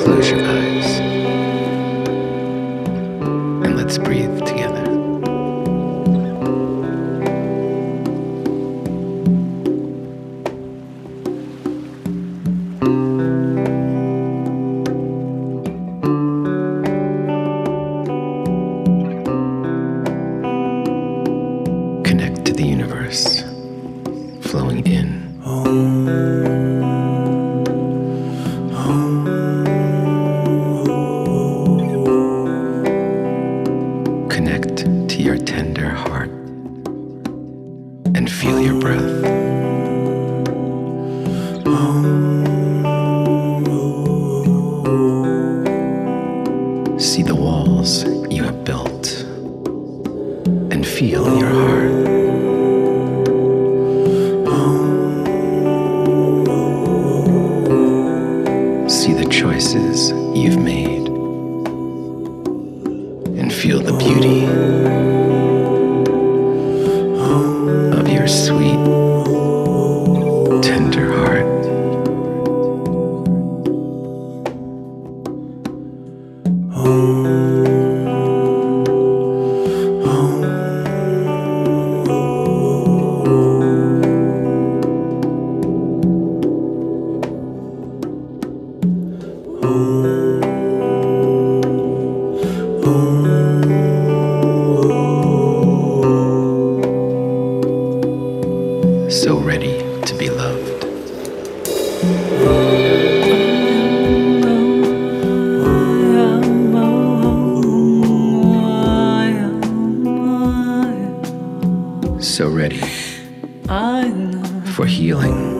close your eyes and let's breathe together. Connect to the universe, flowing in. Connect to your tender heart and feel your breath. See the walls you have built and feel your heart. See the choices you've made and feel the beauty of your sweet, tender heart. So ready to be loved. So ready for healing.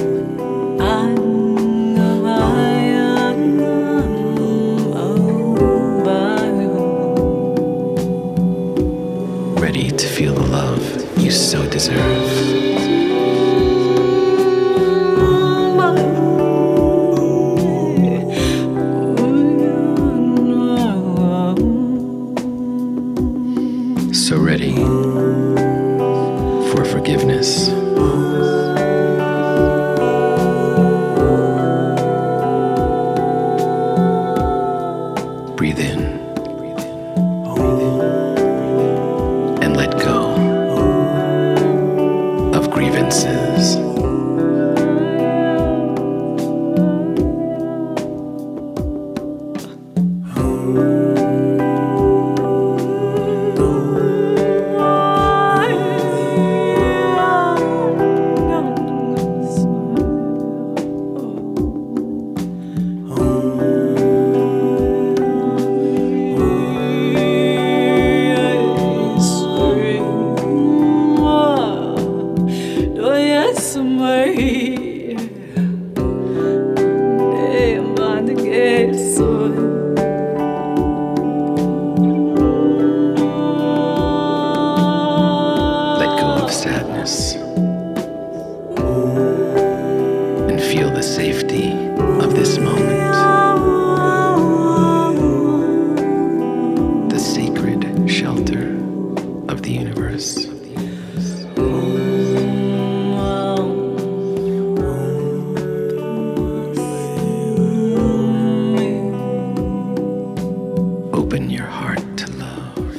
Ready to feel the love you so deserve. So ready for forgiveness. Breathe in and let go of grievances. Let go of sadness and feel the safety of this moment. The sacred shelter of the universe. Open your heart to love.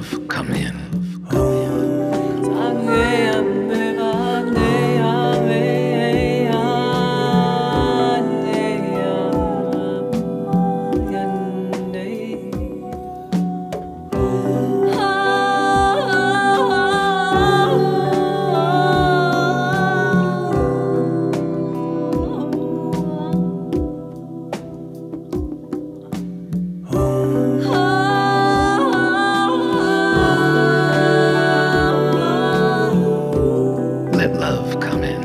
love come in. Let love come in.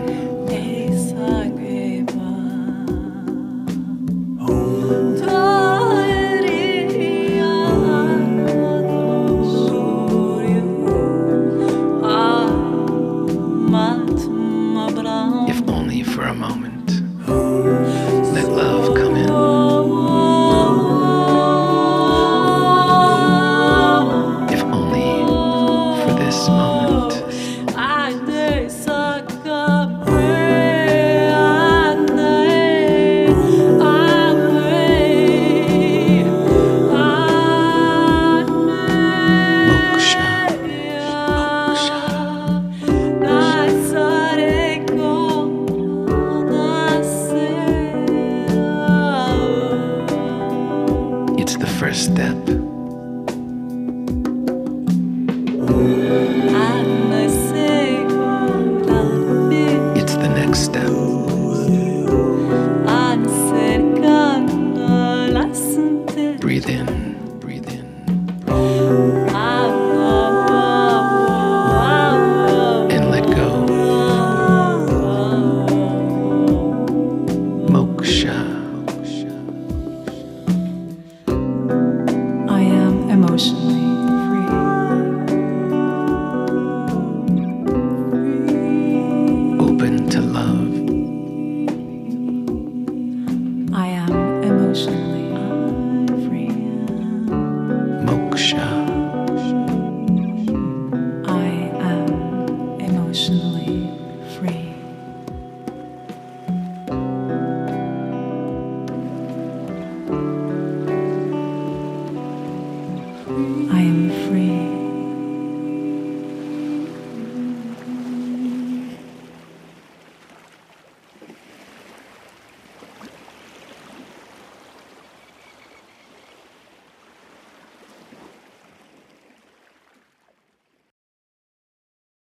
If only for a moment. Let love come in. If only for this moment. It's the first step.